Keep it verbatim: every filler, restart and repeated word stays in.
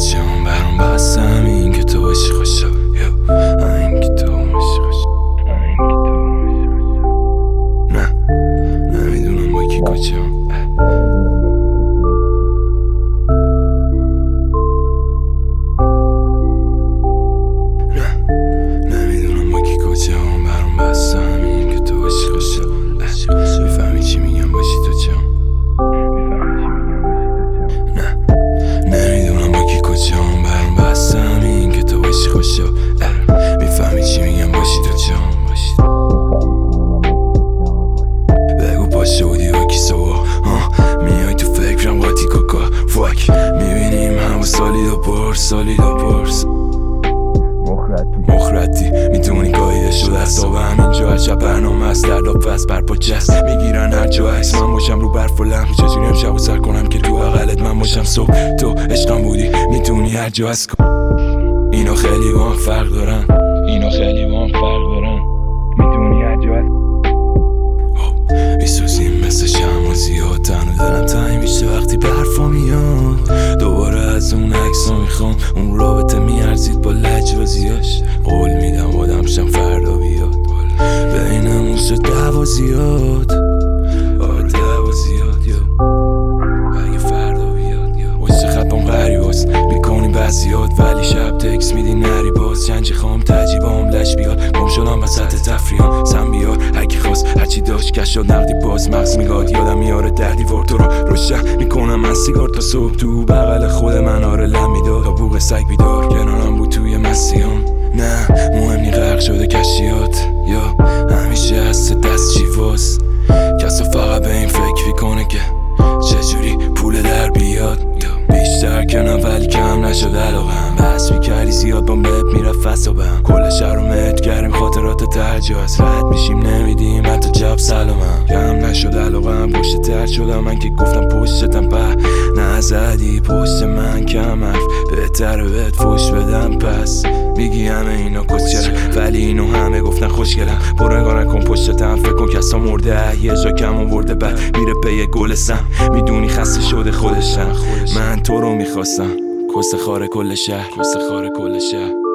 کجام برام بس همین که تو باشی خوشا همین که تو باشی خوشا نه نمیدونم با کی کجام میفهمی چی میگم باشی تو جام بگو پاشو بودی با کی صبح میای تو فکرم قاطی کاکا فاک میبینیم همه سالی دو پر سالی دو پرس مخرطی میتونی گاهیده شده حساب همینجا هرچه برنامه از در داب فست برپا جست میگیرن هر جا عکس من باشم رو برف و لحم چجوری هم شب و سر کنم که تو اقلت من باشم صبح تو عشقم بودی میتونی هر جا هست کن اینا خیلی با هم فرق دارن اینا خیلی با هم فرق دارن میتونی هر جا هست میسوزیم مثل شم و زیاد تنو دلم تایی میشه وقتی برفا میاد دوباره از اون عکسا میخوام اون رابطه میارزید با لجبازیاش قول میدم آدم شم فردا بیاد بینمون شد دعوا زیاد آره دعوا زیاد یا اگه فردا بیاد یا واسه خطم غریباست میکنی بعضیات ولی شب تکس میدی نری باز چنج خام تجیبام لش بیاد گم شدم وسط تفریام سم بیار هرکی خواست هرچی داشت کش شد نقدی باز مغز میگاد یادم میاره در دیوار تو رو روشن میکنم من سیگار تا صبح تو بغل خود من آره لم میداد تا بوق سگ بیدار کنارم بود توی مسیام نه مهم نی غرق شده کشیات یا همیشه هست دست چیواز کسا فقط به این فکر میکنه که چجوری پول در بیاد بیشتر کنم ولی کم نشد علاقم بس میکردی زیاد با مپ میرفت فسابم کل شهر رو مهد کردیم خاطرات ترجاز رد میشیم نمیدیم حتی جب سلامم کم نشد علاقم پشت تر شدم من که گفتم پشتتم په نزدی پشت من کم حرف بهتره بهت فوش بدم پس میگی همه اینا کسچرم ولی اینو همه گفتن خوشگلم برو نگاه نکن پشتتم فکر کن کسا مرده یه جا کم آورده بعد میره پی گل سم میدونی خسته شده خودشم من تو رو میخواستم کس خاره کل شهر کس خاره کل شهر